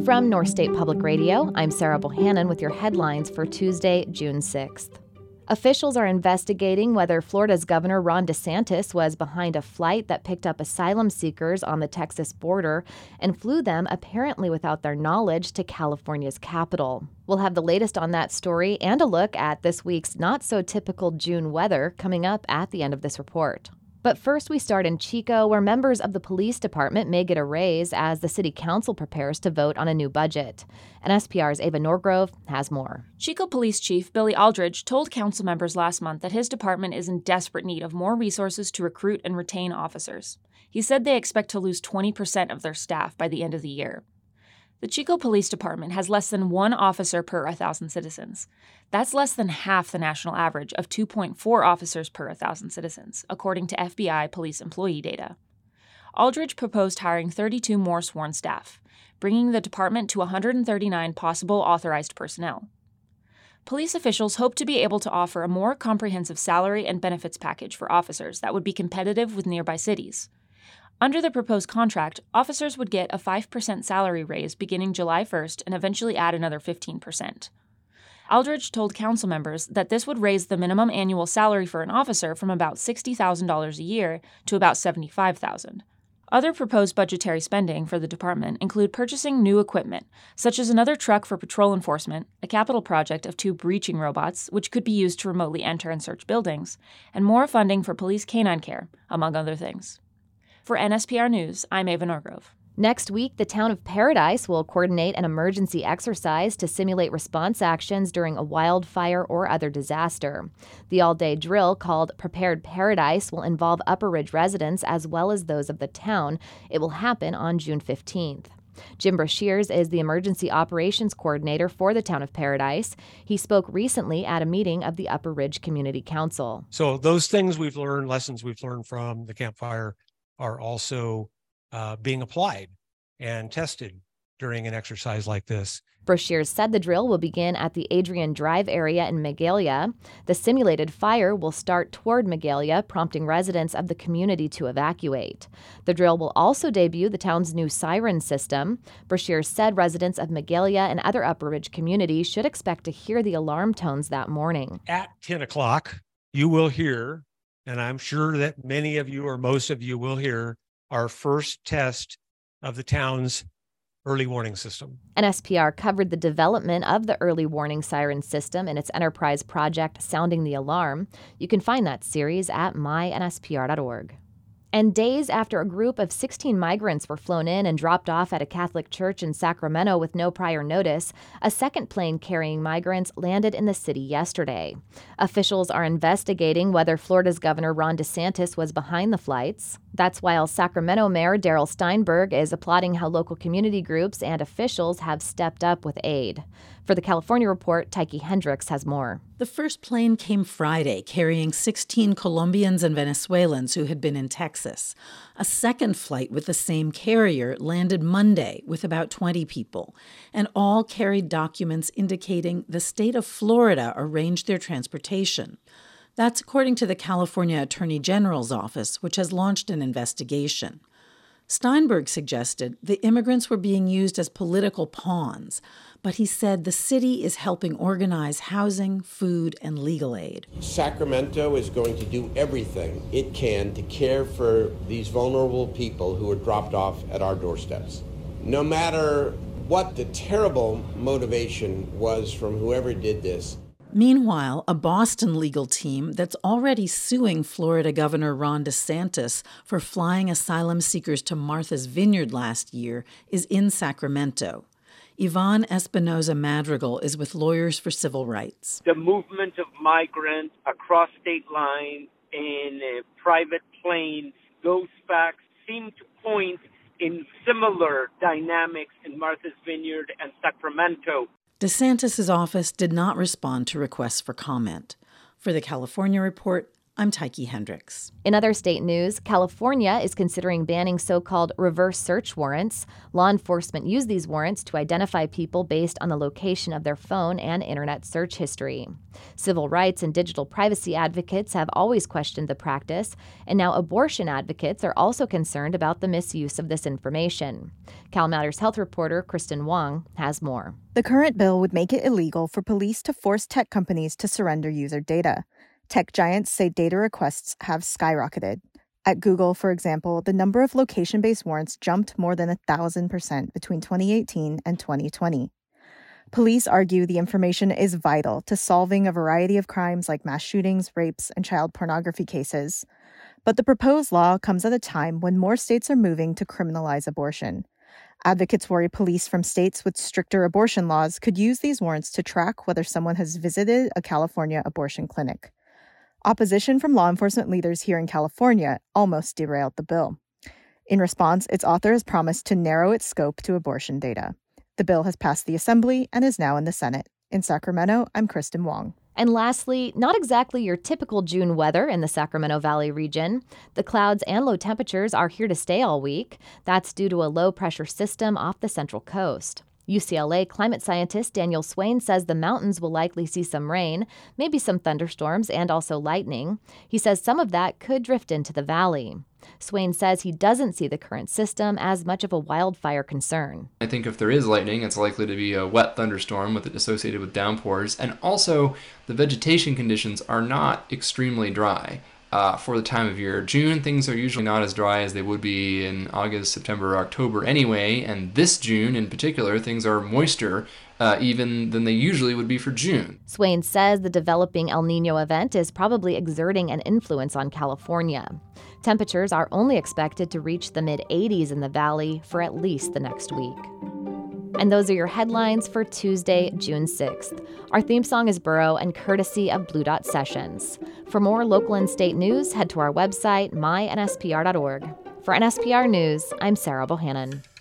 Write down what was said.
From North State Public Radio, I'm Sarah Bohannon with your headlines for Tuesday, June 6th. Officials are investigating whether Florida's Governor Ron DeSantis was behind a flight that picked up asylum seekers on the Texas border and flew them, apparently without their knowledge, to California's capital. We'll have the latest on that story and a look at this week's not-so-typical June weather coming up at the end of this report. But first, we start in Chico, where members of the police department may get a raise as the city council prepares to vote on a new budget. NSPR's Ava Norgrove has more. Chico Police Chief Billy Aldridge told council members last month that his department is in desperate need of more resources to recruit and retain officers. He said they expect to lose 20% of their staff by the end of the year. The Chico Police Department has less than one officer per 1,000 citizens. That's less than half the national average of 2.4 officers per 1,000 citizens, according to FBI police employee data. Aldridge proposed hiring 32 more sworn staff, bringing the department to 139 possible authorized personnel. Police officials hope to be able to offer a more comprehensive salary and benefits package for officers that would be competitive with nearby cities. Under the proposed contract, officers would get a 5% salary raise beginning July 1st and eventually add another 15%. Aldridge told council members that this would raise the minimum annual salary for an officer from about $60,000 a year to about $75,000. Other proposed budgetary spending for the department include purchasing new equipment, such as another truck for patrol enforcement, a capital project of 2 breaching robots, which could be used to remotely enter and search buildings, and more funding for police canine care, among other things. For NSPR News, I'm Ava Norgrove. Next week, the town of Paradise will coordinate an emergency exercise to simulate response actions during a wildfire or other disaster. The all-day drill, called Prepared Paradise, will involve Upper Ridge residents as well as those of the town. It will happen on June 15th. Jim Brashears is the emergency operations coordinator for the town of Paradise. He spoke recently at a meeting of the Upper Ridge Community Council. So those things we've learned, lessons we've learned from the campfire, are also being applied and tested during an exercise like this. Brashears said the drill will begin at the Adrian Drive area in Magalia. The simulated fire will start toward Magalia, prompting residents of the community to evacuate. The drill will also debut the town's new siren system. Brashears said residents of Magalia and other Upper Ridge communities should expect to hear the alarm tones that morning. At 10 o'clock, you will hear, and I'm sure that many of you or most of you will hear, our first test of the town's early warning system. NSPR covered the development of the early warning siren system in its enterprise project, Sounding the Alarm. You can find that series at mynspr.org. And days after a group of 16 migrants were flown in and dropped off at a Catholic church in Sacramento with no prior notice, a second plane carrying migrants landed in the city yesterday. Officials are investigating whether Florida's Governor Ron DeSantis was behind the flights. That's while Sacramento Mayor Darrell Steinberg is applauding how local community groups and officials have stepped up with aid. For the California Report, Tyche Hendricks has more. The first plane came Friday, carrying 16 Colombians and Venezuelans who had been in Texas. A second flight with the same carrier landed Monday with about 20 people, and all carried documents indicating the state of Florida arranged their transportation. That's according to the California Attorney General's office, which has launched an investigation. Steinberg suggested the immigrants were being used as political pawns, but he said the city is helping organize housing, food, and legal aid. Sacramento is going to do everything it can to care for these vulnerable people who are dropped off at our doorsteps. No matter what the terrible motivation was from whoever did this. Meanwhile, a Boston legal team that's already suing Florida Governor Ron DeSantis for flying asylum seekers to Martha's Vineyard last year is in Sacramento. Yvonne Espinoza Madrigal is with Lawyers for Civil Rights. The movement of migrants across state lines in private planes, those facts seem to point in similar dynamics in Martha's Vineyard and Sacramento. DeSantis' office did not respond to requests for comment. For the California Report, I'm Tyche Hendricks. In other state news, California is considering banning so-called reverse search warrants. Law enforcement use these warrants to identify people based on the location of their phone and internet search history. Civil rights and digital privacy advocates have always questioned the practice, and now abortion advocates are also concerned about the misuse of this information. CalMatters health reporter Kristen Wong has more. The current bill would make it illegal for police to force tech companies to surrender user data. Tech giants say data requests have skyrocketed. At Google, for example, the number of location-based warrants jumped more than 1,000% between 2018 and 2020. Police argue the information is vital to solving a variety of crimes like mass shootings, rapes, and child pornography cases. But the proposed law comes at a time when more states are moving to criminalize abortion. Advocates worry police from states with stricter abortion laws could use these warrants to track whether someone has visited a California abortion clinic. Opposition from law enforcement leaders here in California almost derailed the bill. In response, its author has promised to narrow its scope to abortion data. The bill has passed the Assembly and is now in the Senate. In Sacramento, I'm Kristen Wong. And lastly, not exactly your typical June weather in the Sacramento Valley region. The clouds and low temperatures are here to stay all week. That's due to a low-pressure system off the Central Coast. UCLA climate scientist Daniel Swain says the mountains will likely see some rain, maybe some thunderstorms, and also lightning. He says some of that could drift into the valley. Swain says he doesn't see the current system as much of a wildfire concern. I think if there is lightning, it's likely to be a wet thunderstorm with it associated with downpours. And also, the vegetation conditions are not extremely dry. For the time of year. June, things are usually not as dry as they would be in August, September, or October anyway, and this June in particular, things are moister even than they usually would be for June. Swain says the developing El Niño event is probably exerting an influence on California. Temperatures are only expected to reach the mid-80s in the valley for at least the next week. And those are your headlines for Tuesday, June 6th. Our theme song is Burrow and courtesy of Blue Dot Sessions. For more local and state news, head to our website, mynspr.org. For NSPR News, I'm Sarah Bohannon.